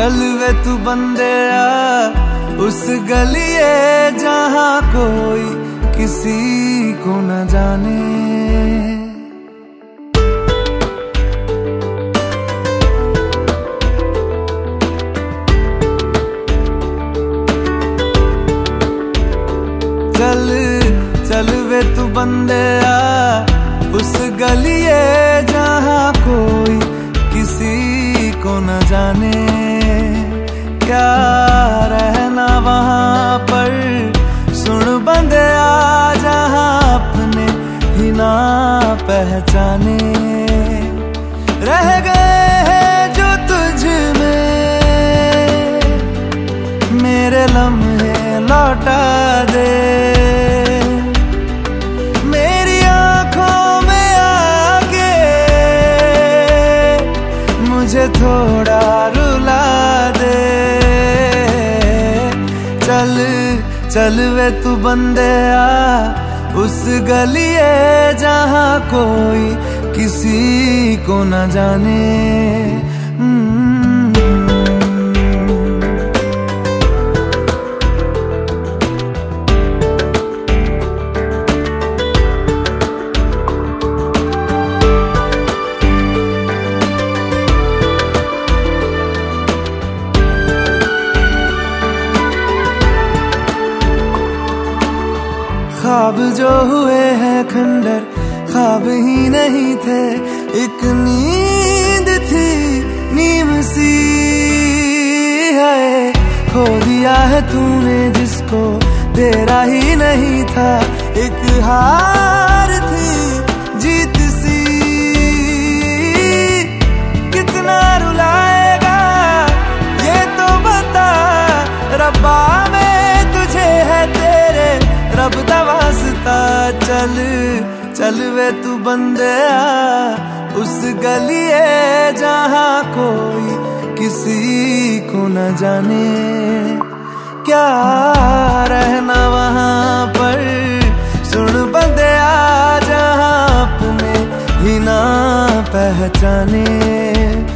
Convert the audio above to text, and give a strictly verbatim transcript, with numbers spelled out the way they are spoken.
चल वे तू बंदे आ उस गलिए जहां कोई किसी को न जाने। चल चल वे तू बंदे आ उस गलिए जहां कोई किसी को न जाने। क्या रहना वहां पर सुन बंदे आ जहां अपने ही ना पहचाने। रह गए हैं जो तुझ में मेरे लम्हे लौटा दे। मेरी आंखों में आके मुझे थोड़ा रुला दे। चल चल वे तू बंदे आ उस गलिए जहां कोई किसी को न जाने। ख्वाब जो हुए हैं खंडर ख्वाब ही नहीं थे, एक नींद थी नीम सी है। खो दिया है तूने जिसको तेरा ही नहीं था, एक हार थी जीत सी। कितना रुलाएगा ये तो बता, रब्बा में तुझे है तेरे रब दा वास्ता। चल चल वे तू बंदे आ उस गलिए जहां कोई किसी को न जाने। क्या रहना वहां पर सुन बंदे आ जहां अपने ही ना पहचाने।